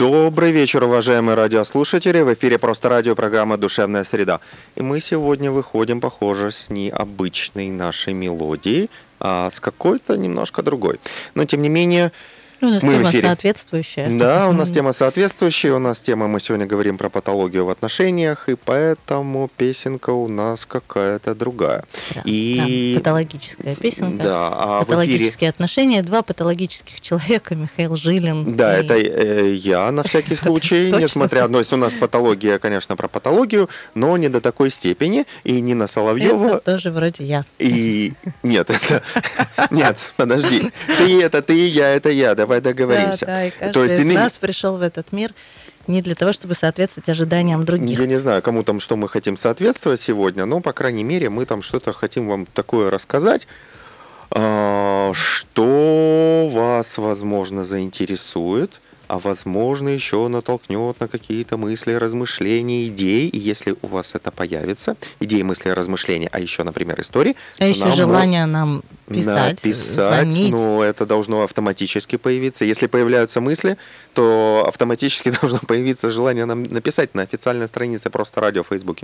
Добрый вечер, уважаемые радиослушатели. В эфире «Просто радио», программа «Душевная среда». И мы сегодня выходим, похоже, с необычной нашей мелодией, а с какой-то немножко другой. Но, тем не менее, у нас мы тема в эфире. Соответствующая. Да, у нас тема соответствующая. У нас тема, мы сегодня говорим про патологию в отношениях, и поэтому песенка у нас какая-то другая. Да, патологическая песенка. Да, патологические отношения. Два патологических человека, Михаил Жилин. Да, это я на всякий случай, несмотря... Ну, у нас патология, конечно, про патологию, но не до такой степени, и Нина Соловьева... Это тоже вроде я. И... Нет, это... Нет, подожди. Ты и я, это я. Давай договоримся. Да, и каждый из нас пришел в этот мир не для того, чтобы соответствовать ожиданиям других. Я не знаю, кому там что мы хотим соответствовать сегодня, но, по крайней мере, мы там что-то хотим вам такое рассказать, что вас, возможно, заинтересует, а возможно, еще натолкнет на какие-то мысли, размышления, идеи. И если у вас это появится, идеи, мысли, размышления, а еще, например, истории... А еще желание нам писать, звонить. Ну, это должно автоматически появиться. Если появляются мысли, то автоматически должно появиться желание нам написать на официальной странице «Просто радио» в Фейсбуке.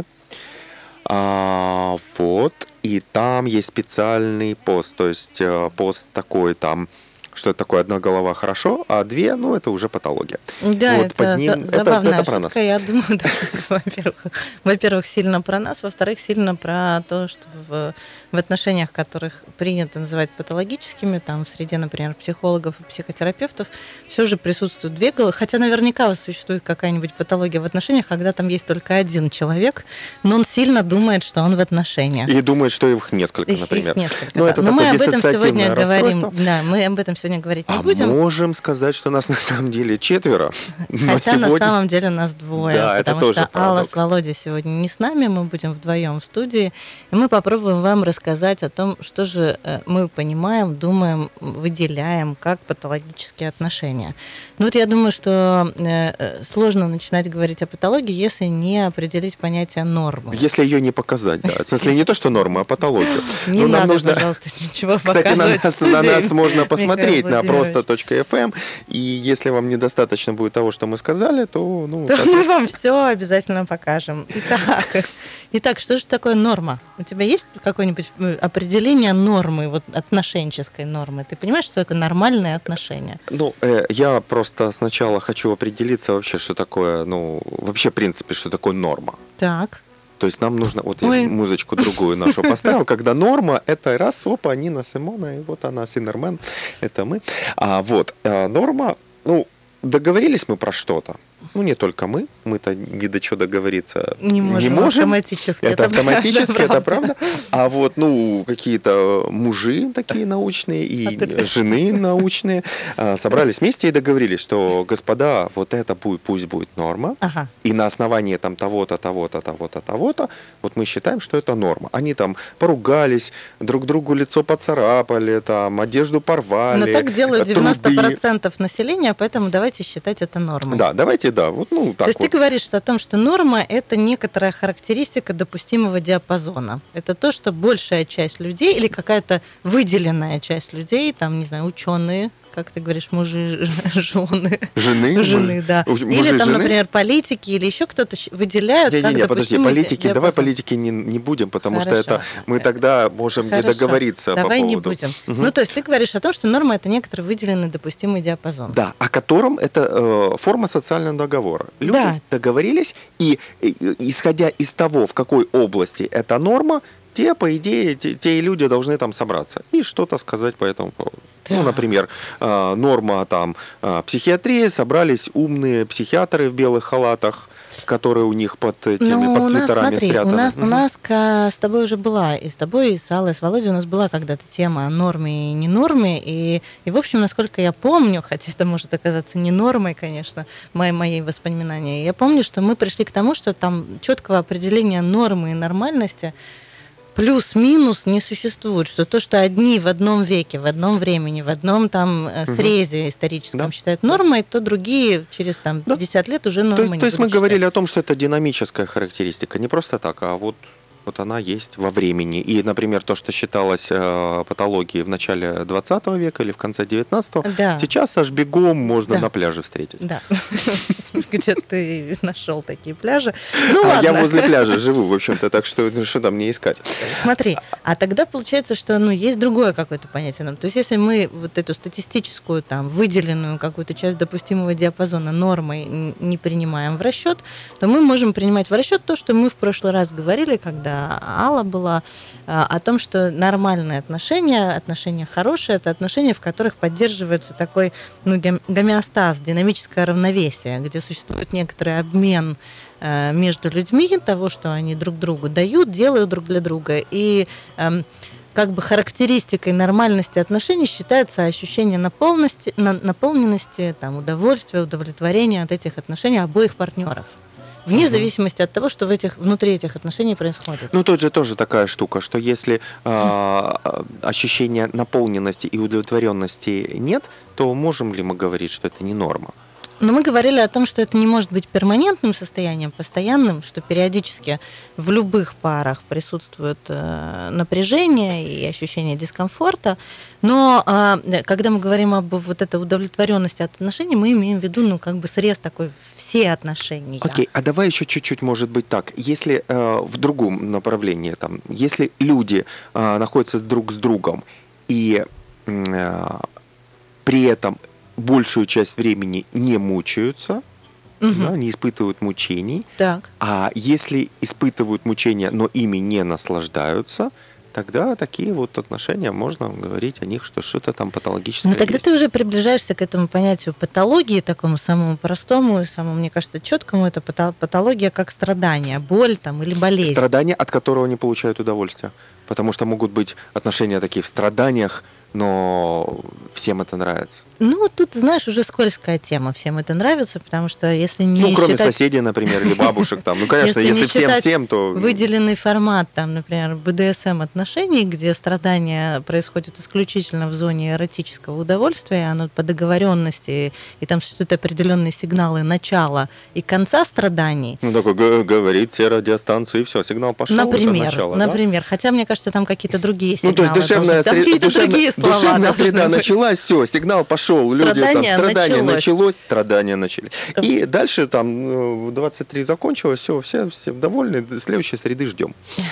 Вот, и там есть специальный пост, то есть пост такой там... Что это такое? Одна голова хорошо, а две, ну, это уже патология. Да, вот это забавная шутка. Я думаю, да, во-первых, сильно про нас, во-вторых, сильно про то, что в отношениях, которых принято называть патологическими, там, в среде, например, психологов и психотерапевтов, все же присутствуют две головы. Хотя наверняка существует какая-нибудь патология в отношениях, когда там есть только один человек, но он сильно думает, что он в отношениях. И думает, что их несколько, например. Их несколько, да. Но мы об этом сегодня говорим. Да, мы об этом сегодня говорить не будем. Можем сказать, что нас на самом деле 4. Хотя сегодня... на самом деле нас 2. Да, потому это тоже что Алла с Володей сегодня не с нами, мы будем вдвоем в студии. И мы попробуем вам рассказать о том, что же мы понимаем, думаем, выделяем как патологические отношения. Ну вот я думаю, что сложно начинать говорить о патологии, если не определить понятие нормы. Если ее не показать, да. В смысле, не то, что норма, а патологию. Не надо, пожалуйста, ничего показывать. Кстати, на нас можно посмотреть на просто.fm, и если вам недостаточно будет того, что мы сказали, то... мы вам все обязательно покажем. Итак, что же такое норма? У тебя есть какое-нибудь определение нормы, вот отношенческой нормы? Ты понимаешь, что это нормальные отношения? Я просто сначала хочу определиться вообще, что такое, вообще, в принципе, что такое норма. Так. То есть нам нужно... Вот я музычку другую нашу поставил, когда норма, это раз, опа, Нина Симона, и вот она, Синермен, это мы. Норма, договорились мы про что-то. Не только мы-то ни до чего договориться не можем. Автоматически. Это автоматически, это правда. А вот, какие-то мужи такие научные и жены научные собрались вместе и договорились, что, господа, вот это пусть будет норма, и на основании там того-то, того-то, того-то, того-то, вот мы считаем, что это норма. Они там поругались, друг другу лицо поцарапали, там, одежду порвали. Но так делают 90% населения, поэтому давайте считать это нормой. Да, давайте. Да, так. То есть ты говоришь о том, что норма – это некоторая характеристика допустимого диапазона. Это то, что большая часть людей или какая-то выделенная часть людей, там, не знаю, ученые, как ты говоришь, мужи, жены. Жены, да. Или там, например, политики, или еще кто-то выделяют как допустимый подожди, политики, диапазон. Давай политики не будем, потому что это мы тогда можем не договориться давай по поводу... не будем. Угу. То есть ты говоришь о том, что норма – это некоторый выделенный допустимый диапазон. Да, о котором это форма социального договора. Люди договорились, и исходя из того, в какой области эта норма, те, по идее, те люди должны там собраться и что-то сказать по этому поводу. Да. Например, норма там психиатрии, собрались умные психиатры в белых халатах, которые у них под свитерами спрятаны. У нас с тобой уже была, и с тобой, и с Аллой, и с Володей у нас была когда-то тема о норме и не норме, и в общем, насколько я помню, хотя это может оказаться не нормой, конечно, мои воспоминания, я помню, что мы пришли к тому, что там четкого определения нормы и нормальности плюс-минус не существует, что то, что одни в одном веке, в одном времени, в одном там срезе историческом считают нормой, то другие через 50 лет уже нормой не будут То есть мы говорили о том, что это динамическая характеристика, не просто так, а вот вот она есть во времени. И, например, то, что считалось патологией в начале 20 века или в конце 19-го, сейчас аж бегом можно на пляже встретить. Да, где ты нашел такие пляжи. Я возле пляжа живу, в общем-то, так что там мне искать? Смотри, а тогда получается, что есть другое какое-то понятие. То есть если мы вот эту статистическую, там, выделенную какую-то часть допустимого диапазона нормой не принимаем в расчет, то мы можем принимать в расчет то, что мы в прошлый раз говорили, когда Алла была, о том, что нормальные отношения хорошие, это отношения, в которых поддерживается такой гомеостаз, динамическое равновесие, где существует некоторый обмен между людьми того, что они друг другу дают, делают друг для друга. И как бы характеристикой нормальности отношений считается ощущение наполненности, там, удовольствия, удовлетворения от этих отношений обоих партнеров. Вне зависимости от того, что внутри этих отношений происходит. Тут же тоже такая штука, что если ощущения наполненности и удовлетворенности нет, то можем ли мы говорить, что это не норма? Но мы говорили о том, что это не может быть перманентным состоянием, постоянным, что периодически в любых парах присутствует напряжение и ощущение дискомфорта. Но когда мы говорим об вот этой удовлетворенности от отношений, мы имеем в виду, как бы срез такой все отношения. Окей, а давай еще чуть-чуть, может быть, так. Если в другом направлении, там, если люди находятся друг с другом и при этом большую часть времени не мучаются, не испытывают мучений. Так. А если испытывают мучения, но ими не наслаждаются, тогда такие вот отношения, можно говорить о них, что что-то там патологическое есть. Тогда ты уже приближаешься к этому понятию патологии, такому самому простому и самому, мне кажется, четкому. Это патология как страдание, боль там, или болезнь. Страдание, от которого они получают удовольствие. Потому что могут быть отношения такие в страданиях, но всем это нравится. Тут, знаешь, уже скользкая тема. Всем это нравится, потому что если не кроме считать... соседей, например, или бабушек там. Конечно, если всем, то... выделенный формат, там, например, БДСМ отношений, где страдания происходят исключительно в зоне эротического удовольствия, оно по договоренности, и там существуют определенные сигналы начала и конца страданий. Такой говорит все радиостанции, и все, сигнал пошел. Например. Хотя, мне кажется, там какие-то другие сигналы. То есть душевная среда началась, все, сигнал пошел, страдания началось, страдания начались. И дальше там 23 закончилось, все довольны, следующей среды ждем.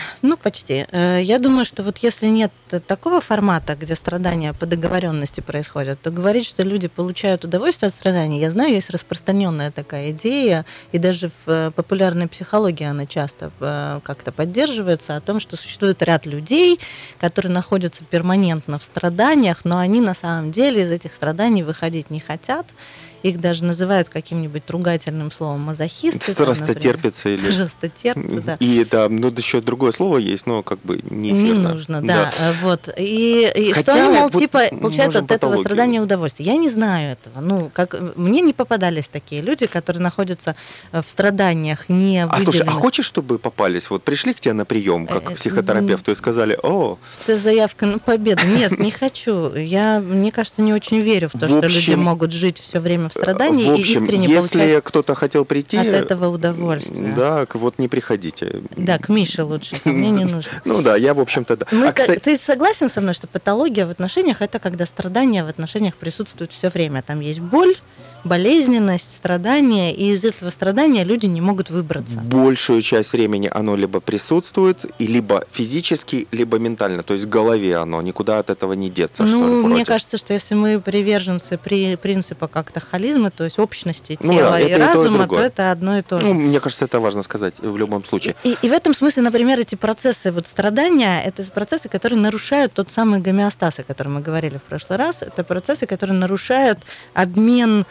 Почти. Я думаю, что вот если нет такого формата, где страдания по договоренности происходят, то говорить, что люди получают удовольствие от страданий, я знаю, есть распространенная такая идея, и даже в популярной психологии она часто как-то поддерживается, о том, что существует ряд людей, которые находятся перманентно в страданиях, но они на самом деле из этих страданий выходить не хотят. Их даже называют каким-нибудь ругательным словом мазохисты. Страстотерпицы или... Страстотерпицы, да. И еще другое слово есть, но как бы не эфирно. Не нужно, да. Вот. И что они, мол, получают от этого страдания удовольствие. Я не знаю этого. Мне не попадались такие люди, которые находятся в страданиях не выделенных. Слушай, хочешь, чтобы попались? Вот пришли к тебе на прием, как к психотерапевту, и сказали: это заявка на победу. Нет, не хочу. Я, мне кажется, не очень верю в то, что люди могут жить все время в страдании и искренне получать если кто-то хотел прийти от этого удовольствие. Да, вот не приходите. Да, к Мише лучше, ко мне не нужно. Я, в общем-то, да. Ты согласен со мной, что патология в отношениях — это когда страдания в отношениях присутствуют все время? Там есть боль, болезненность, страдания, и из этого страдания люди не могут выбраться. Большую часть времени оно либо присутствует, и либо физически, либо ментально, то есть в голове оно, никуда от этого не деться. Мне кажется, что если мы приверженцы принципа как-то холизма, то есть общности тела и разума, то это одно и то же. Мне кажется, это важно сказать в любом случае. И в этом смысле, например, эти процессы страдания, это процессы, которые нарушают тот самый гомеостаз, о котором мы говорили в прошлый раз. Это процессы, которые нарушают обмен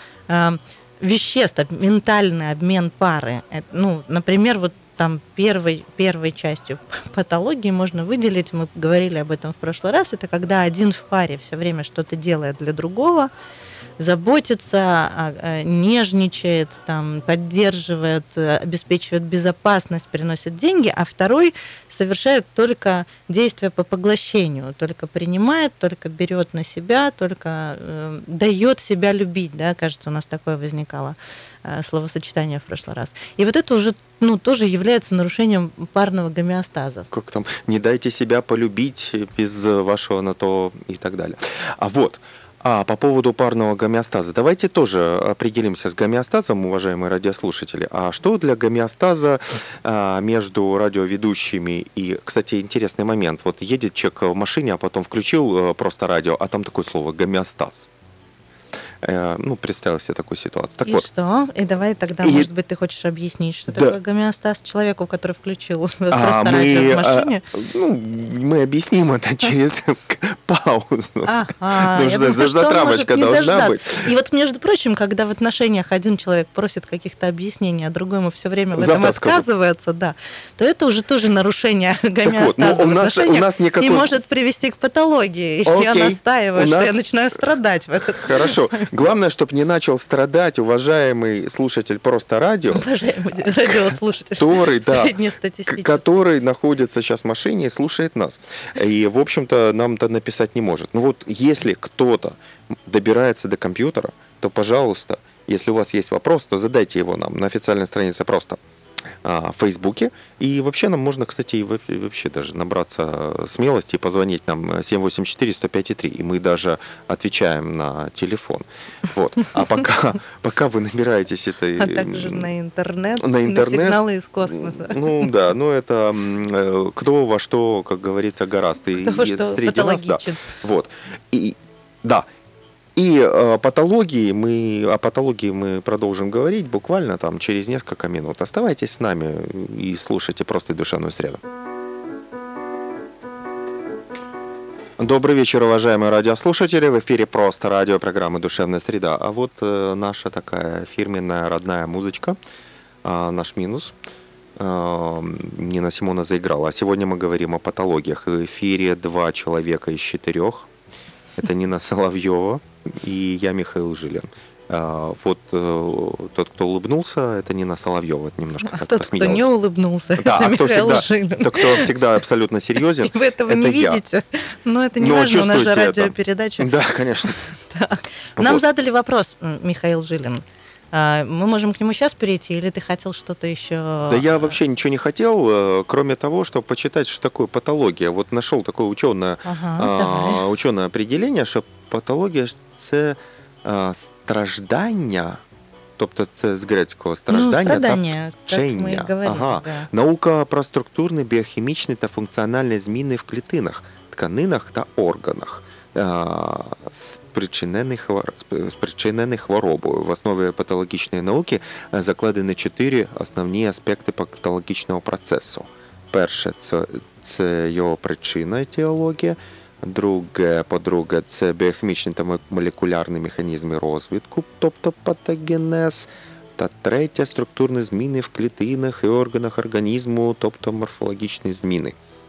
веществ, ментальный обмен пары. Например, там первой частью патологии можно выделить, мы говорили об этом в прошлый раз, это когда один в паре все время что-то делает для другого, заботится, нежничает, поддерживает, обеспечивает безопасность, приносит деньги, а второй совершает только действия по поглощению, только принимает, только берет на себя, только дает себя любить, да, кажется, у нас такое возникало словосочетание в прошлый раз. И вот это уже тоже является является нарушением парного гомеостаза. Как там, не дайте себя полюбить без вашего на то и так далее. По поводу парного гомеостаза. Давайте тоже определимся с гомеостазом, уважаемые радиослушатели. А что для гомеостаза между радиоведущими и, кстати, интересный момент. Вот едет человек в машине, а потом включил просто радио, а там такое слово «гомеостаз». Представил себе такую ситуацию. Так вот. Что? И давай тогда, может быть, ты хочешь объяснить, что такое гомеостаз человеку, который включил просто радио в машине? Мы объясним это через паузу. Затравочка должна быть. И вот, между прочим, когда в отношениях один человек просит каких-то объяснений, а другой ему все время в этом отказывается, то это уже тоже нарушение гомеостаза в отношениях и может привести к патологии. Я настаиваю, что я начинаю страдать в этот момент. Хорошо. Главное, чтобы не начал страдать уважаемый слушатель просто радио. Уважаемый радиослушатель. Который находится сейчас в машине и слушает нас. И, в общем-то, нам это написать не может. Если кто-то добирается до компьютера, то, пожалуйста, если у вас есть вопрос, то задайте его нам на официальной странице просто в Фейсбуке. И вообще нам можно, кстати, вообще даже набраться смелости и позвонить нам 784-105-3. И мы даже отвечаем на телефон. А пока вы набираетесь этой... А также на интернет, на сигналы из космоса. Это кто во что, как говорится, гораст. Кто во что патологичен. И о патологии мы продолжим говорить буквально там через несколько минут. Оставайтесь с нами и слушайте просто душевную среду. Добрый вечер, уважаемые радиослушатели. В эфире просто радио, программы «Душевная среда». А вот наша такая фирменная родная музычка, наш минус. Нина Симона заиграла. А сегодня мы говорим о патологиях. В эфире 2 человека из 4. Это Нина Соловьева и я, Михаил Жилин. Тот, кто улыбнулся, это Нина Соловьева. Немножко так тот, кто не улыбнулся, это Михаил Жилин. Тот, кто всегда абсолютно серьезен, вы этого не видите, но это не важно, у нас же радиопередача. Да, конечно. Нам задали вопрос, Михаил Жилин. Мы можем к нему сейчас перейти, или ты хотел что-то еще? Да я вообще ничего не хотел, кроме того, чтобы почитать, что такое патология. Вот нашел такое ученое определение, що патологія – це страждання, тобто це з грецького страждання та вчення. Наука про структурні, біохімічні та функціональні зміни в клітинах, тканинах та органах, спричинених хворобою. В основі патологічної науки закладені 4 основні аспекти патологічного процесу. Перше – це його причина, етіологія. По-друге, це біохімічні та молекулярні механізми розвитку, тобто патогенез. Та третє – структурні зміни в клітинах і органах організму, тобто морфологічні зміни.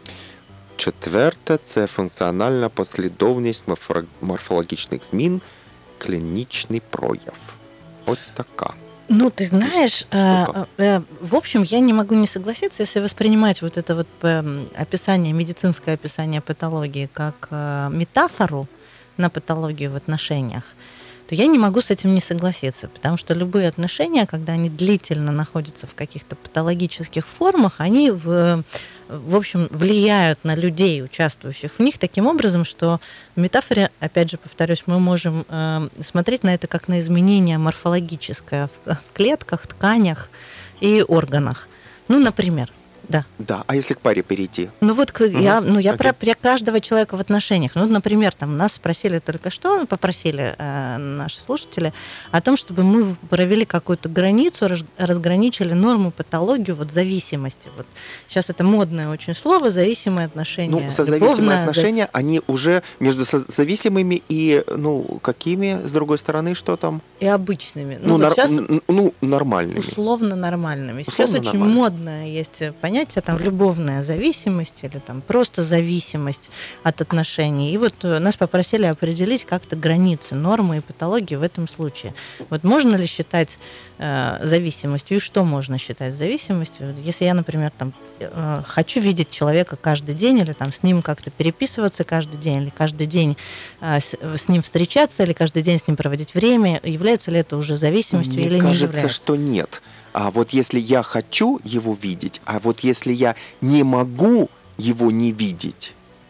Четверте – це функціональна послідовність морфологічних змін, клінічний прояв. Ось така. Ты знаешь, в общем, я не могу не согласиться, если воспринимать вот это вот описание, медицинское описание патологии как метафору на патологию в отношениях, то я не могу с этим не согласиться, потому что любые отношения, когда они длительно находятся в каких-то патологических формах, они, в общем, влияют на людей, участвующих в них, таким образом, что в метафоре, опять же, повторюсь, мы можем смотреть на это как на изменение морфологическое в клетках, тканях и органах. Например, Да. Да, а если к паре перейти? Я про каждого человека в отношениях. Например, нас спросили только что, попросили наши слушатели о том, чтобы мы провели какую-то границу, разграничили норму, патологию, зависимости. Сейчас это модное очень слово, зависимые отношения. Созависимые отношения, они уже между зависимыми и, какими, с другой стороны, что там? И обычными. Нормальными. Условно нормальными. Сейчас очень модное есть понятие, любовная зависимость или просто зависимость от отношений. И нас попросили определить как-то границы, нормы и патологии в этом случае. Можно ли считать зависимостью и что можно считать зависимостью? Если я, например, хочу видеть человека каждый день или с ним как-то переписываться каждый день, или каждый день с ним встречаться, или каждый день с ним проводить время, является ли это уже зависимостью или не является? Мне кажется, что нет. а вот если я хочу его видеть, а вот если я не могу его не видеть,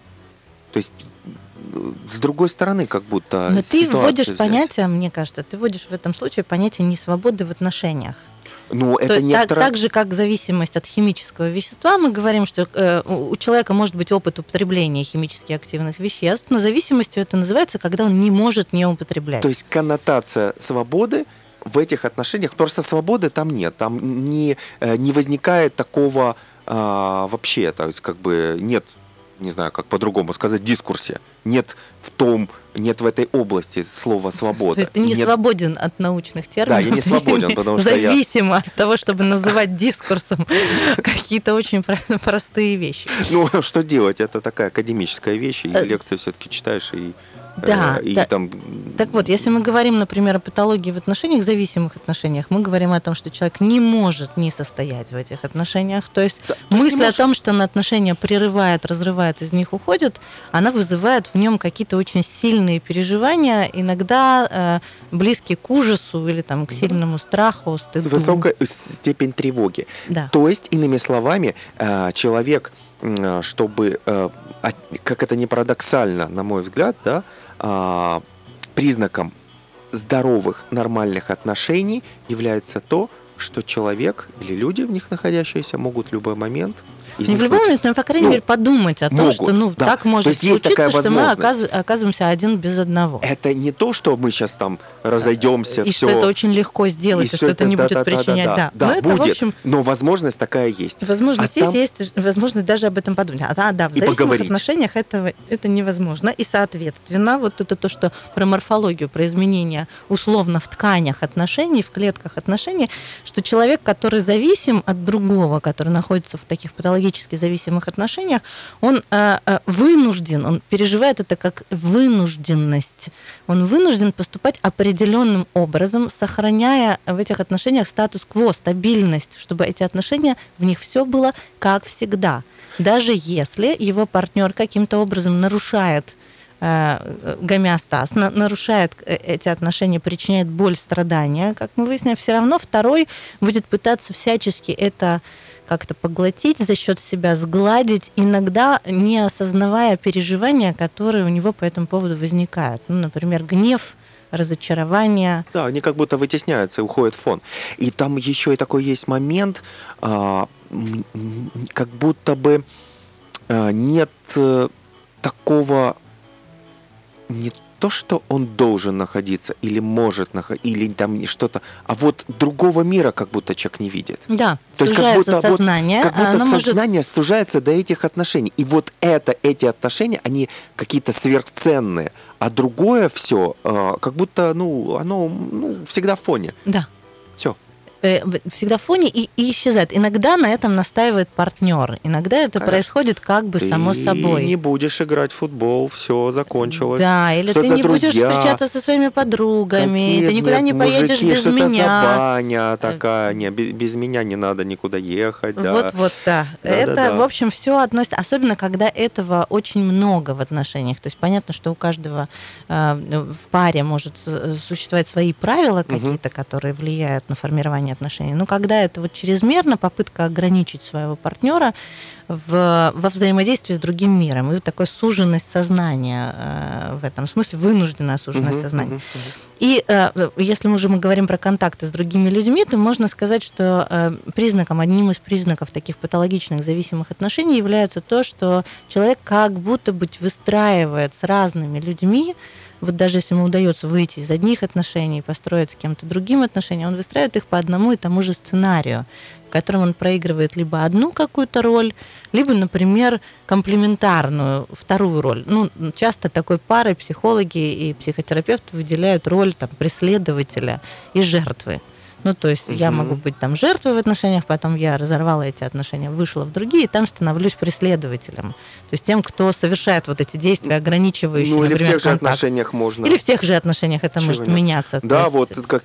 то есть с другой стороны как будто Но ты вводишь взять. понятие, мне кажется, ты вводишь в этом случае понятие несвободы в отношениях. Ну, это так же, как зависимость от химического вещества, мы говорим, что у человека может быть опыт употребления химически активных веществ, но зависимостью это называется, когда он не может не употреблять. То есть коннотация свободы в этих отношениях, просто свободы там нет, там не возникает такого вообще, то есть как бы нет, не знаю, как по-другому сказать, дискурсе. Нет в этой области слова «свобода». То есть ты не свободен от научных терминов. Да, я не свободен, потому что зависимо от того, чтобы называть дискурсом какие-то очень простые вещи. Ну, что делать? Это такая академическая вещь, и лекции все-таки читаешь, и там... Так вот, если мы говорим, например, о патологии в отношениях, зависимых отношениях, мы говорим о том, что человек не может не состоять в этих отношениях. То есть мысль о том, что он отношения прерывает, разрывает, из них уходит, она вызывает в нем какие-то очень сильные переживания, иногда близкие к ужасу или там, к сильному страху, стыду. Высокая степень тревоги. Да. То есть, иными словами, человек, чтобы, как это не парадоксально, на мой взгляд, да, признаком здоровых, нормальных отношений является то, что человек или люди, в них находящиеся, могут в любой момент... Не в любой момент, но, по крайней мере, подумать о том, что так может случиться, что мы оказываемся один без одного. Это не то, что мы сейчас там разойдемся, и что это очень легко сделать, и что это не будет причинять. Да, будет, но возможность такая есть. Возможность есть возможность даже об этом подумать. В зависимых отношениях это невозможно. И, соответственно, вот это то, что про морфологию, про изменения условно в тканях отношений, в клетках отношений, что человек, который зависим от другого, который находится в таких патологических зависимых отношениях, он вынужден, он переживает это как вынужденность. Он вынужден поступать определенным образом, сохраняя в этих отношениях статус-кво, стабильность, чтобы эти отношения, в них все было как всегда. Даже если его партнер каким-то образом нарушает гомеостаз, нарушает эти отношения, причиняет боль, страдания, как мы выяснили, все равно второй будет пытаться всячески это как-то поглотить, за счет себя сгладить, иногда не осознавая переживания, которые у него по этому поводу возникают. Ну, например, гнев, разочарование. Да, они как будто вытесняются и уходят в фон. И там еще и такой есть момент, как будто бы нет такого... Не то, что он должен находиться или может находиться, или там что-то, а вот другого мира как будто человек не видит. Да, то сужается есть как будто, сознание. Как будто сознание сужается до этих отношений. И вот эти отношения, они какие-то сверхценные, а другое все, как будто, оно всегда в фоне. Да. Все. Всегда в фоне и исчезает. Иногда на этом настаивает партнер. Иногда это происходит как бы само собой. Ты не будешь играть в футбол, все закончилось. Да, или ты не будешь встречаться со своими подругами, ты никуда не поедешь без меня. За баня такая, без меня не надо никуда ехать. Да. Вот, да. Это, в общем, все относится, особенно когда этого очень много в отношениях. То есть понятно, что у каждого в паре может существовать свои правила какие-то, которые влияют на формирование отношений. Но когда это вот чрезмерно, попытка ограничить своего партнера во взаимодействии с другим миром, и такая суженность сознания в этом смысле, вынужденная суженность сознания. И если мы говорим про контакты с другими людьми, то можно сказать, что одним из признаков таких патологичных зависимых отношений является то, что человек как будто бы выстраивает с разными людьми, вот даже если ему удается выйти из одних отношений, построить с кем-то другим отношения, он выстраивает их по одному и тому же сценарию, в котором он проигрывает либо одну какую-то роль, либо, например, комплементарную вторую роль. Часто такой парой психологи и психотерапевты выделяют роль преследователя и жертвы. То есть я могу быть жертвой в отношениях, потом я разорвала эти отношения, вышла в другие, и там становлюсь преследователем. То есть тем, кто совершает вот эти действия, ограничивающие, например, или в тех же контакт. Отношениях можно. Или в тех же отношениях это может меняться. Да, вот как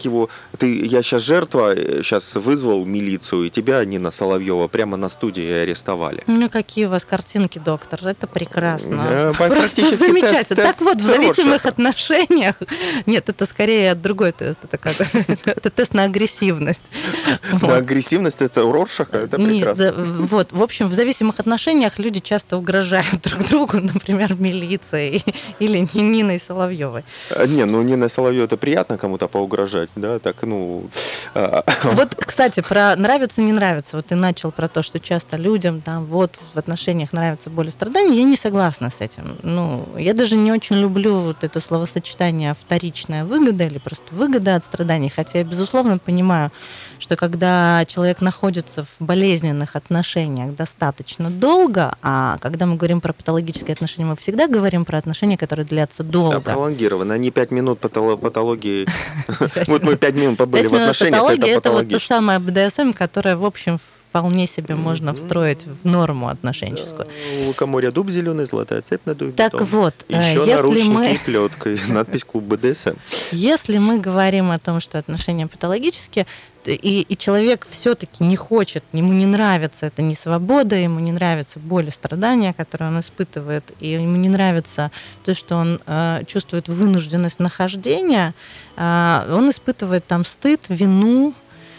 я сейчас жертва, сейчас вызвал милицию, и тебя, Нина Соловьева, прямо на студии арестовали. Какие у вас картинки, доктор, это прекрасно. Просто замечательно. Так вот, в зависимых отношениях, нет, это скорее другой тест, это тест на агрессию. агрессивность. Да, агрессивность это у Роршаха, это прекрасно. Вот, в общем, в зависимых отношениях люди часто угрожают друг другу, например, милицией или Ниной Соловьевой. Не, ну Нина Соловьева это приятно кому-то поугрожать, да, так, ну... Вот, кстати, про нравится, не нравится. Вот ты начал про то, что часто людям там вот в отношениях нравится боль и страдания. Я не согласна с этим. Ну, я даже не очень люблю вот это словосочетание вторичная выгода или просто выгода от страданий. Хотя я, безусловно, понимаю, что когда человек находится в болезненных отношениях достаточно долго, а когда мы говорим про патологические отношения, мы всегда говорим про отношения, которые длятся долго. Да, пролонгированно, не 5 минут патологии. Вот мы 5 минут побыли в отношениях, это патологично. Это вот то самое БДСМ, которое, в общем, вполне себе можно встроить в норму отношенческую. Да, у лукоморья дуб зеленый, золотая цепь на дубе. Так вот, еще наручники и плеткой, надпись «Клуб БДСМ». Если мы говорим о том, что отношения патологические, и человек все-таки не хочет, ему не нравится эта несвобода, ему не нравится боль и страдания, которые он испытывает, и ему не нравится то, что он чувствует вынужденность нахождения, он испытывает там стыд, вину,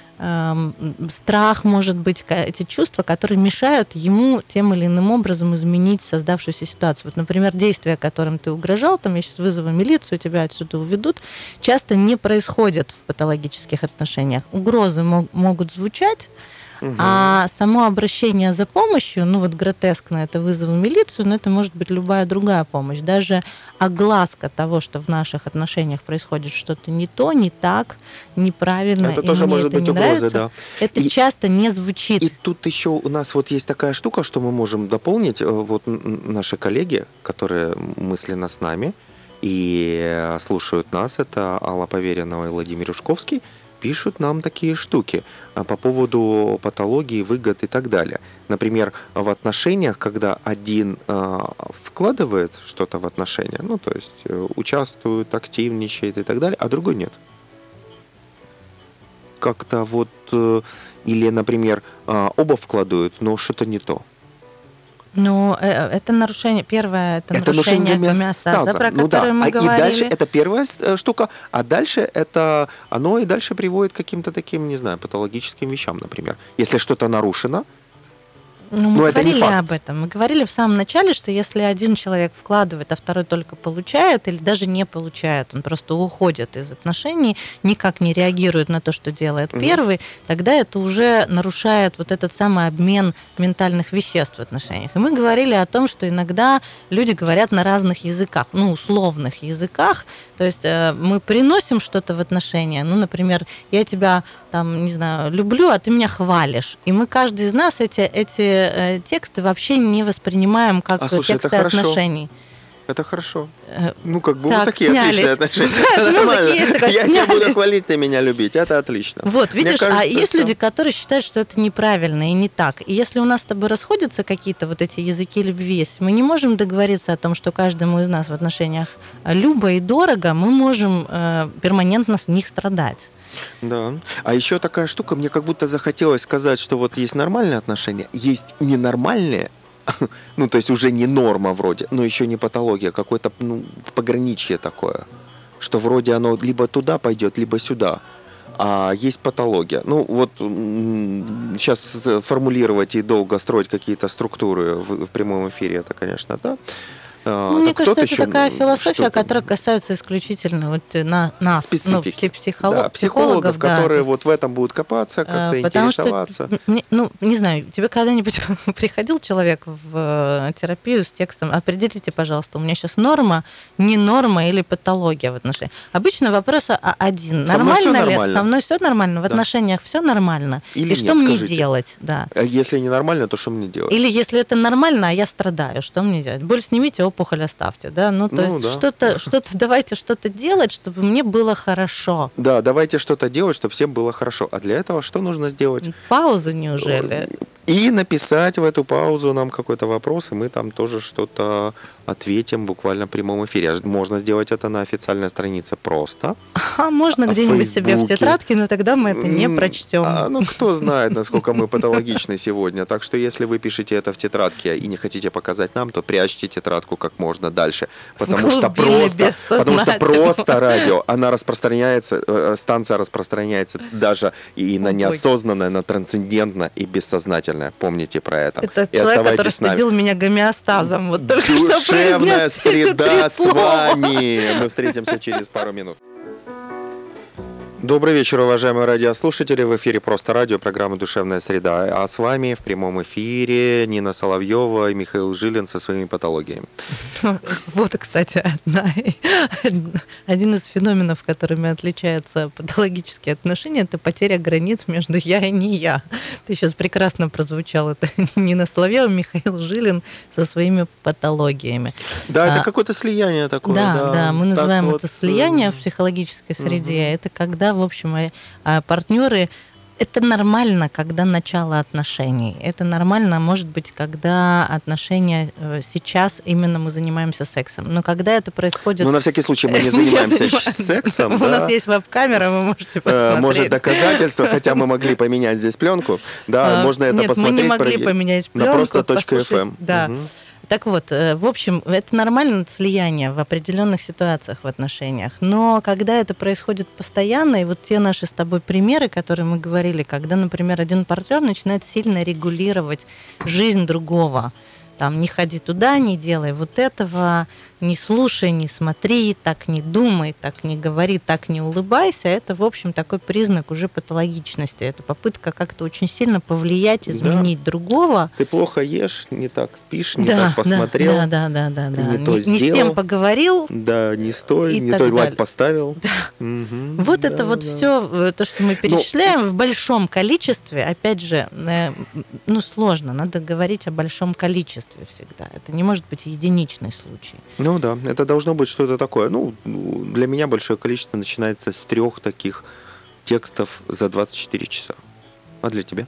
страх, может быть, эти чувства, которые мешают ему тем или иным образом изменить создавшуюся ситуацию. Вот, например, действия, которым ты угрожал, там, я сейчас вызову милицию, тебя отсюда уведут, часто не происходят в патологических отношениях. Угрозы могут звучать, а само обращение за помощью, ну вот гротескно это вызову милицию, но это может быть любая другая помощь. Даже огласка того, что в наших отношениях происходит что-то не то, не так, неправильно, это и тоже мне может это быть не угрозой, нравится, да. это часто не звучит. И тут еще у нас вот есть такая штука, что мы можем дополнить, вот наши коллеги, которые мысленно с нами и слушают нас, это Алла Поверенова и Владимир Юшковский, пишут нам такие штуки по поводу патологии, выгод и так далее. Например, в отношениях, когда один вкладывает что-то в отношения, ну, то есть участвует, активничает и так далее, а другой нет. Как-то вот, или, например, оба вкладывают, но что-то не то. Ну, это нарушение, первое, это нарушение гомеостаза, про которое мы говорили. И дальше это первая штука, а дальше это, оно и дальше приводит к каким-то таким, не знаю, патологическим вещам, например. Если что-то нарушено, ну, мы говорили об этом. Мы говорили в самом начале, что если один человек вкладывает, а второй только получает, или даже не получает, он просто уходит из отношений, никак не реагирует на то, что делает первый, тогда это уже нарушает вот этот самый обмен ментальных веществ в отношениях. И мы говорили о том, что иногда люди говорят на разных языках, ну, условных языках, то есть мы приносим что-то в отношения, ну, например, я тебя, там, не знаю, люблю, а ты меня хвалишь, и мы, каждый из нас эти тексты вообще не воспринимаем как тексты отношений. Это хорошо. Ну, как бы так, вот такие снялись. отличные отношения. Нормально. Я тебя буду хвалить, ты меня любить. Это отлично. Вот, видишь, кажется, есть люди, которые считают, что это неправильно и не так. И если у нас с тобой расходятся какие-то вот эти языки любви, если мы не можем договориться о том, что каждому из нас в отношениях любо и дорого, мы можем перманентно с них страдать. Да. А еще такая штука, мне как будто захотелось сказать, что вот есть нормальные отношения, есть ненормальные, ну, то есть уже не норма вроде, но еще не патология, какое-то, ну, пограничье такое, что вроде оно либо туда пойдет, либо сюда, а есть патология. Ну, вот сейчас формулировать и долго строить какие-то структуры в прямом эфире, это, конечно, да. Мне кажется, это такая философия, которая касается исключительно вот нас, специфики. Ну, психологов, которые вот в этом будут копаться, как-то интересоваться. Что, ну, не знаю, тебе когда-нибудь приходил человек в терапию с текстом: определите, пожалуйста, у меня сейчас норма, не норма или патология в отношениях. Обычно вопрос один. Нормально ли? Со мной все нормально? В отношениях все нормально? Или и что мне делать? Да. Если не нормально, то что мне делать? Или если это нормально, а я страдаю, что мне делать? Боль снимите, опухоль оставьте, да? Ну, то есть да. что-то, давайте что-то делать, чтобы мне было хорошо. Да, давайте что-то делать, чтобы всем было хорошо. А для этого что нужно сделать? Паузу, неужели? И написать в эту паузу нам какой-то вопрос, и мы там тоже что-то ответим буквально в прямом эфире. Можно сделать это на официальной странице просто. Можно где-нибудь себе в тетрадке, но тогда мы это не прочтем. Ну, кто знает, насколько мы патологичны сегодня. Так что, если вы пишете это в тетрадке и не хотите показать нам, то прячьте тетрадку как можно дальше. Потому что просто радио, она распространяется, станция распространяется даже и на неосознанное, на трансцендентное и бессознательное. Помните про это. Это человек, который следил меня гомеостазом. Вот только что Душевная среда с вами. Мы встретимся через пару минут. Добрый вечер, уважаемые радиослушатели. В эфире «Просто радио», программа «Душевная среда». А с вами в прямом эфире Нина Соловьева и Михаил Жилин со своими патологиями. Вот, кстати, один из феноменов, которыми отличаются патологические отношения, это потеря границ между «я» и «не я». Ты сейчас прекрасно прозвучал. Это Нина Соловьева, Михаил Жилин со своими патологиями. Да, это какое-то слияние такое. Да, мы называем это слияние в психологической среде. Это когда, в общем, партнеры... Это нормально, когда начало отношений. Это нормально, может быть, когда отношения сейчас именно мы занимаемся сексом. Но когда это происходит... Ну, на всякий случай, мы не занимаемся сексом. У нас есть веб-камера, вы можете посмотреть. Может, доказательства, хотя мы могли поменять здесь пленку. Да, можно это посмотреть. Нет, мы не могли поменять пленку. На просто.fm. Да. Так вот, в общем, это нормальное слияние в определенных ситуациях в отношениях. Но когда это происходит постоянно, и вот те наши с тобой примеры, которые мы говорили, когда, например, один партнер начинает сильно регулировать жизнь другого, там, не ходи туда, не делай вот этого, не слушай, не смотри, так не думай, так не говори, так не улыбайся, это, в общем, такой признак уже патологичности. Это попытка как-то очень сильно повлиять, изменить другого. Ты плохо ешь, не так спишь, не так посмотрел. Да. Не то сделал. Не с тем поговорил. Да, не стой, не той лайк поставил. Да. Вот это вот все, то, что мы перечисляем в большом количестве, опять же, сложно, надо говорить о большом количестве всегда. Это не может быть единичный случай. Ну да, это должно быть что-то такое. Для меня большое количество начинается с 3 таких текстов за 24 часа. А для тебя?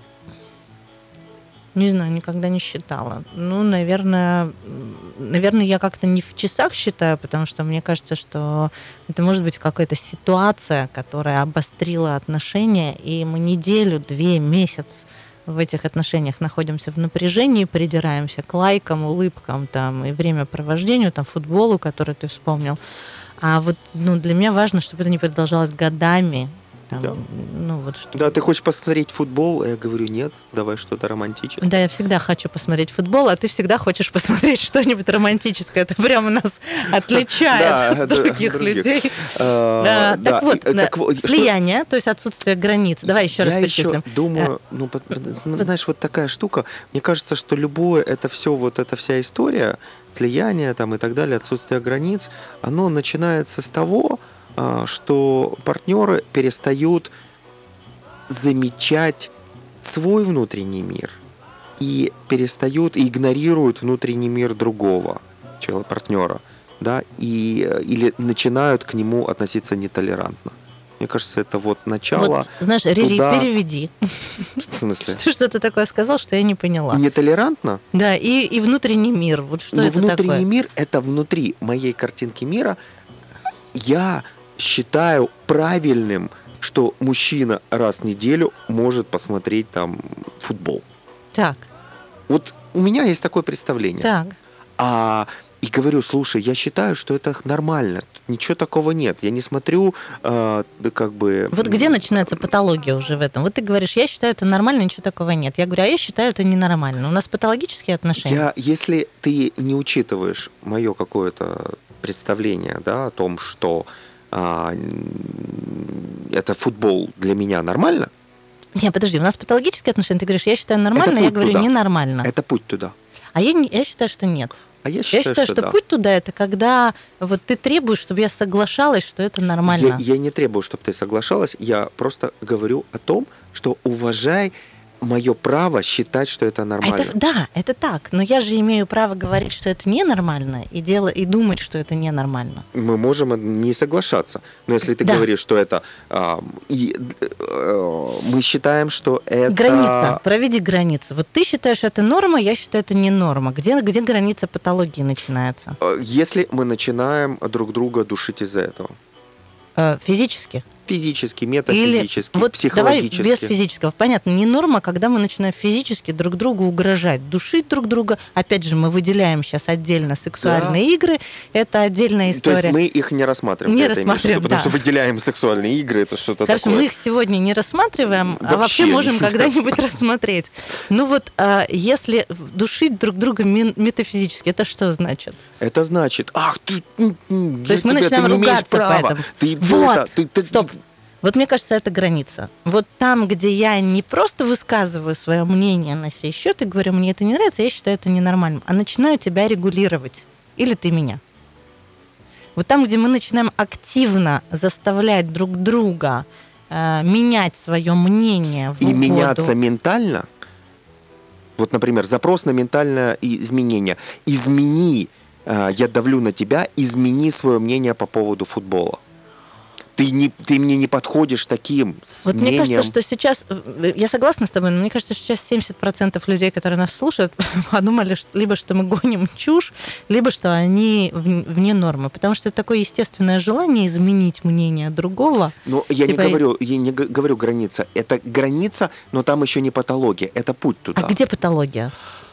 Не знаю, никогда не считала. Наверное, я как-то не в часах считаю, потому что мне кажется, что это может быть какая-то ситуация, которая обострила отношения, и мы неделю, 2, месяц в этих отношениях находимся в напряжении, придираемся к лайкам, улыбкам там, и времяпровождению, там, футболу, который ты вспомнил. А вот для меня важно, чтобы это не продолжалось годами. Там, да. Да, ты хочешь посмотреть футбол, а я говорю, нет, давай что-то романтическое. Да, я всегда хочу посмотреть футбол, а ты всегда хочешь посмотреть что-нибудь романтическое. Это прямо нас отличает от других людей. Так вот, слияние, то есть отсутствие границ. Давай еще раз перечислим. Я еще думаю, знаешь, вот такая штука, мне кажется, что любое, это все, вот эта вся история, слияние там и так далее, отсутствие границ, оно начинается с того, что партнеры перестают замечать свой внутренний мир и перестают, игнорируют внутренний мир другого партнера, да, или начинают к нему относиться нетолерантно. Мне кажется, это вот начало. Вот, знаешь, переведи. В смысле? Что ты такое сказал, что я не поняла. Нетолерантно? Да, и внутренний мир. Вот что это такое? Внутренний мир – это внутри моей картинки мира. Я считаю правильным, что мужчина раз в неделю может посмотреть там футбол. Так. Вот у меня есть такое представление. Так. И говорю, слушай, я считаю, что это нормально, ничего такого нет. Я не смотрю, Вот где начинается патология уже в этом? Вот ты говоришь, я считаю, это нормально, ничего такого нет. Я говорю, а я считаю, это ненормально. У нас патологические отношения. Если ты не учитываешь мое какое-то представление, да, о том, что это футбол для меня нормально. Нет, подожди, у нас патологические отношения, ты говоришь, я считаю нормально, я говорю ненормально. Это путь туда. А я считаю, что нет. А я считаю, что путь туда, это когда вот ты требуешь, чтобы я соглашалась, что это нормально. Я не требую, чтобы ты соглашалась, я просто говорю о том, что уважай мое право считать, что это нормально. Да, это так. Но я же имею право говорить, что это ненормально, и думать, что это ненормально. Мы можем не соглашаться. Но если ты говоришь, что это... мы считаем, что это... Граница. Проведи границу. Вот ты считаешь, что это норма, я считаю, это не норма. Где граница патологии начинается? Если мы начинаем друг друга душить из-за этого. Физически? Физически, метафизически, вот психологически. Давай без физического. Понятно, не норма, когда мы начинаем физически друг другу угрожать, душить друг друга. Опять же, мы выделяем сейчас отдельно сексуальные игры. Это отдельная история. То есть мы их не рассматриваем. Потому что выделяем сексуальные игры, это что-то такое. Хорошо, мы их сегодня не рассматриваем, а вообще можем когда-нибудь рассмотреть. Ну вот, если душить друг друга метафизически, это что значит? Это значит, ты то есть мы начинаем ругаться поэтому. Стоп. Вот мне кажется, это граница. Вот там, где я не просто высказываю свое мнение на сей счет и говорю, мне это не нравится, я считаю это ненормальным, а начинаю тебя регулировать. Или ты меня. Вот там, где мы начинаем активно заставлять друг друга менять свое мнение в угоду. И меняться ментально. Вот, например, запрос на ментальное изменение. Измени, я давлю на тебя, измени свое мнение по поводу футбола. Ты мне не подходишь таким вот мнением. Мне кажется, что сейчас, я согласна с тобой, но мне кажется, что сейчас 70% людей, которые нас слушают, подумали, либо что мы гоним чушь, либо что они вне нормы. Потому что это такое естественное желание изменить мнение другого. Но я не говорю граница. Это граница, но там еще не патология. Это путь туда. А где патология?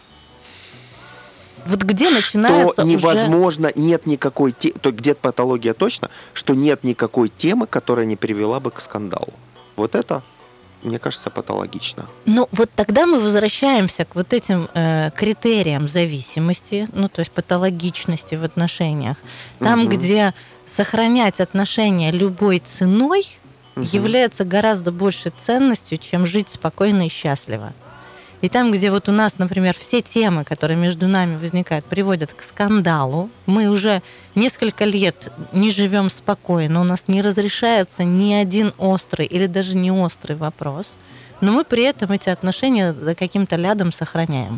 Вот где начинается что невозможно, нет никакой где патология точно, что нет никакой темы, которая не привела бы к скандалу. Вот это, мне кажется, патологично. Ну, вот тогда мы возвращаемся к вот этим критериям зависимости, ну, то есть патологичности в отношениях. Там, где сохранять отношения любой ценой является гораздо большей ценностью, чем жить спокойно и счастливо. И там, где вот у нас, например, все темы, которые между нами возникают, приводят к скандалу, мы уже несколько лет не живем спокойно, у нас не разрешается ни один острый или даже не острый вопрос, но мы при этом эти отношения за каким-то лядом сохраняем.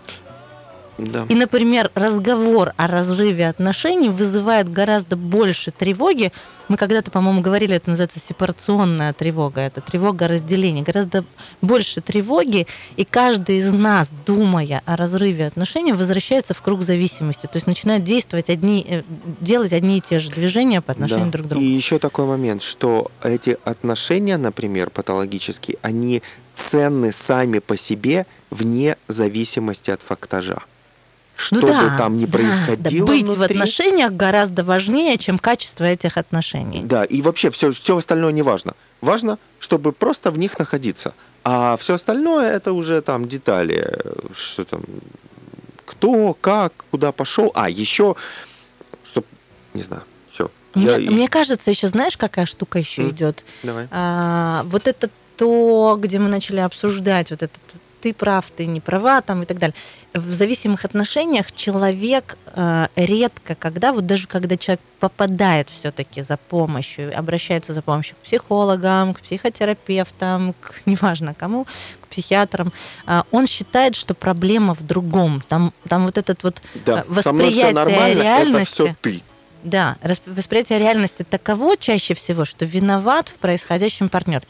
Да. И, например, разговор о разрыве отношений вызывает гораздо больше тревоги. Мы когда-то, по-моему, говорили, это называется сепарационная тревога, это тревога разделения. Гораздо больше тревоги, и каждый из нас, думая о разрыве отношений, возвращается в круг зависимости. То есть начинает делать одни и те же движения по отношению друг к другу. И еще такой момент, что эти отношения, например, патологические, они ценны сами по себе вне зависимости от фактажа. Что бы там ни происходило быть внутри, в отношениях гораздо важнее, чем качество этих отношений. Да, и вообще все остальное не важно. Важно, чтобы просто в них находиться. А все остальное это уже там детали. Что там, кто, как, куда пошел. А еще, чтоб, не знаю, все. Мне кажется, еще знаешь, какая штука еще идет? Давай. Вот это то, где мы начали обсуждать вот этот ты прав, ты не права, там и так далее. В зависимых отношениях человек редко, даже когда человек попадает все-таки за помощью, обращается за помощью к психологам, к психотерапевтам, неважно кому, к психиатрам, он считает, что проблема в другом. Там вот этот вот восприятие реальности. Это все ты. Да, восприятие реальности таково чаще всего, что виноват в происходящем партнер.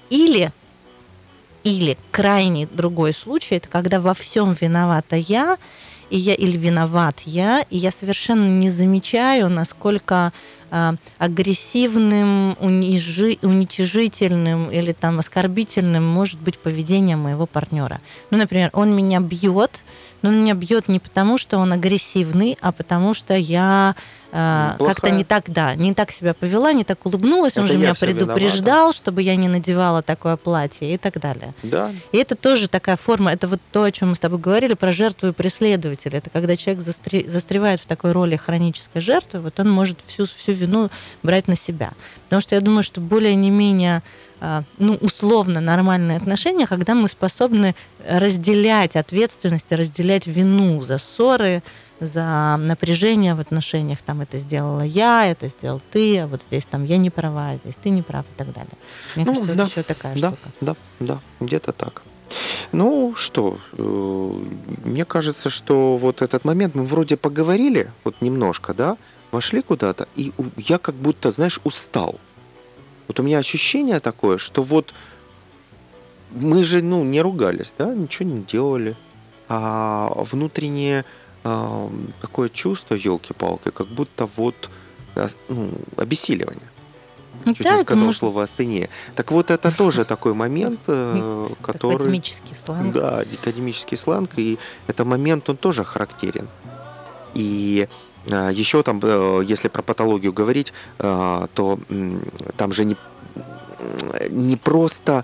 Или крайний другой случай, это когда во всем виновата я, или виноват я, и я совершенно не замечаю, насколько агрессивным, уничижительным или там оскорбительным может быть поведение моего партнера. Ну, например, он меня бьет, но он меня бьет не потому, что он агрессивный, а потому что я как-то не так себя повела, не так улыбнулась, он же меня предупреждал, чтобы я не надевала такое платье и так далее. Да. И это тоже такая форма, это вот то, о чем мы с тобой говорили, про жертву и преследователя. Это когда человек застревает в такой роли хронической жертвы, вот он может всю вину брать на себя. Потому что я думаю, что более не менее условно нормальные отношения, когда мы способны разделять ответственность, разделять вину за ссоры, за напряжение в отношениях, там это сделала я, это сделал ты, а вот здесь там я не права, а здесь ты не прав и так далее. Мне кажется, это еще такая штука. Да, где-то так. Ну что, мне кажется, что вот этот момент мы вроде поговорили, вот немножко, да, вошли куда-то, и я как будто, знаешь, устал. Вот у меня ощущение такое, что вот мы же, ну, не ругались, да, ничего не делали, а внутреннее такое чувство, елки-палки, как будто вот ну, обессиливание. Чуть Да, не это сказал может слово астения. Так вот, это тоже такой момент, который... академический сленг. Да, академический сленг, и этот момент, он тоже характерен. И еще там, если про патологию говорить, то там же не просто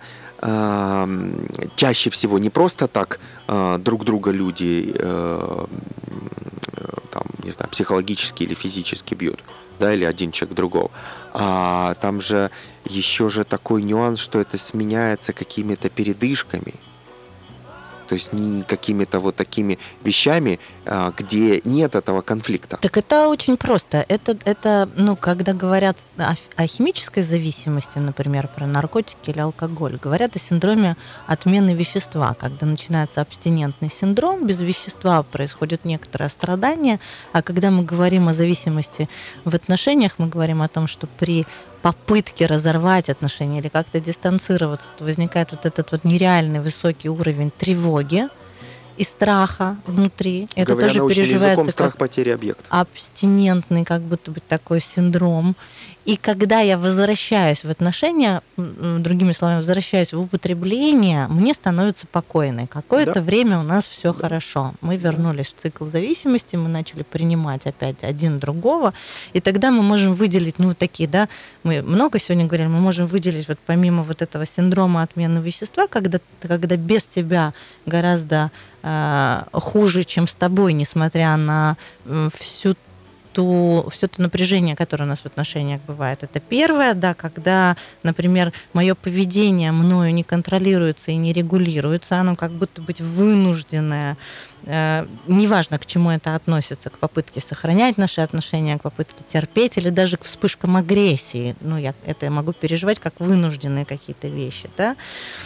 чаще всего не просто так друг друга люди там, не знаю, психологически или физически бьют, да, или один человек другого. А там же еще же такой нюанс, что это сменяется какими-то передышками. То есть не какими-то вот такими вещами, где нет этого конфликта. Так это очень просто. Это ну, когда говорят о химической зависимости, например, про наркотики или алкоголь, говорят о синдроме отмены вещества. Когда начинается абстинентный синдром, без вещества происходит некоторое страдание, а когда мы говорим о зависимости в отношениях, мы говорим о том, что при попытке разорвать отношения или как-то дистанцироваться, то возникает вот этот вот нереальный высокий уровень тревоги и страха внутри. Это Говоря тоже научным переживается языком, страх как потери объекта. абстинентный, как будто бы такой синдром. И когда я возвращаюсь в отношения, другими словами, возвращаюсь в употребление, мне становится спокойно. Какое-то время у нас все хорошо. Мы вернулись в цикл зависимости, мы начали принимать опять один другого, и тогда мы можем выделить, ну, такие, да, мы много сегодня говорили, мы можем выделить вот помимо вот этого синдрома отмены вещества, когда без тебя гораздо хуже, чем с тобой, несмотря на все то напряжение, которое у нас в отношениях бывает. Это первое, да, когда, например, мое поведение мною не контролируется и не регулируется, оно как будто быть вынужденное, неважно, к чему это относится, к попытке сохранять наши отношения, к попытке терпеть или даже к вспышкам агрессии. Ну, я могу переживать как вынужденные какие-то вещи, да.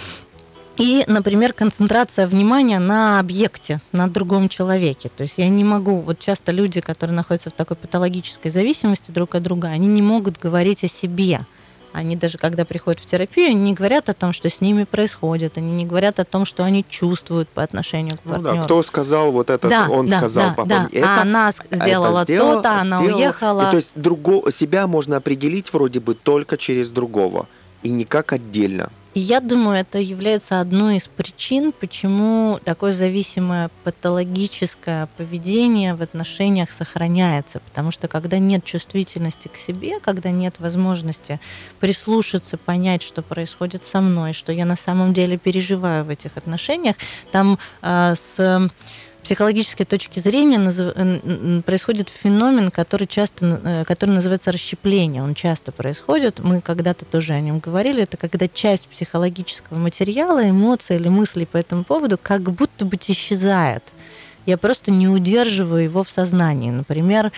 И, например, концентрация внимания на объекте, на другом человеке. То есть я не могу, вот часто люди, которые находятся в такой патологической зависимости друг от друга, они не могут говорить о себе. Они даже когда приходят в терапию, они не говорят о том, что с ними происходит, они не говорят о том, что они чувствуют по отношению к партнеру. Ну да, кто сказал вот это, да, он да, сказал, да, папа, да. это, а она сделала то-то, она уехала. И, то есть себя можно определить вроде бы только через другого, и никак отдельно. И я думаю, это является одной из причин, почему такое зависимое патологическое поведение в отношениях сохраняется. Потому что когда нет чувствительности к себе, когда нет возможности прислушаться, понять, что происходит со мной, что я на самом деле переживаю в этих отношениях, там с психологической точки зрения происходит феномен, который называется расщепление. Он часто происходит. Мы когда-то тоже о нем говорили. Это когда часть психологического материала, эмоций или мыслей по этому поводу как будто бы исчезает. Я просто не удерживаю его в сознании. Например,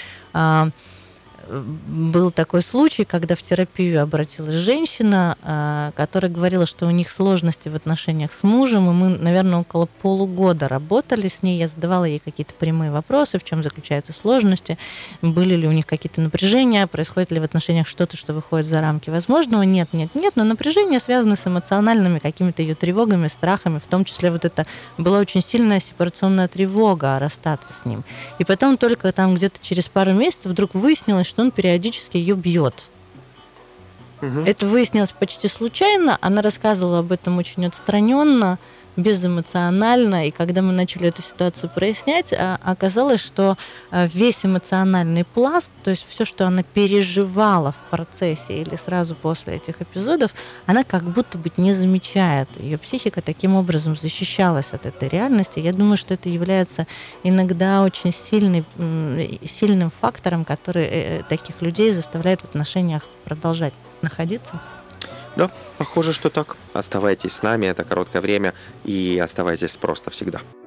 был такой случай, когда в терапию обратилась женщина, которая говорила, что у них сложности в отношениях с мужем, и мы, наверное, около полугода работали с ней, я задавала ей какие-то прямые вопросы, в чем заключаются сложности, были ли у них какие-то напряжения, происходит ли в отношениях что-то, что выходит за рамки возможного, нет, но напряжение связано с эмоциональными какими-то ее тревогами, страхами, в том числе вот это была очень сильная сепарационная тревога расстаться с ним. И потом только там где-то через пару месяцев вдруг выяснилось, что он периодически ее бьет. Это выяснилось почти случайно. Она рассказывала об этом очень отстраненно, безэмоционально. И когда мы начали эту ситуацию прояснять, оказалось, что весь эмоциональный пласт, то есть все, что она переживала в процессе или сразу после этих эпизодов, она как будто бы не замечает. Ее психика таким образом защищалась от этой реальности. Я думаю, что это является иногда очень сильным фактором, который таких людей заставляет в отношениях продолжать находиться. Да, похоже, что так. Оставайтесь с нами это короткое время и оставайтесь просто всегда.